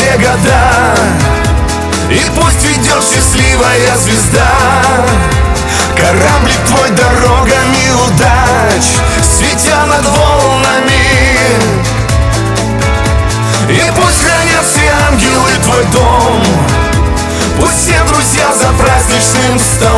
долгие года, и пусть ведет счастливая звезда. Кораблик твой дорогами удач, светя над волнами. И пусть хранят все ангелы твой дом, пусть все друзья за праздничным столом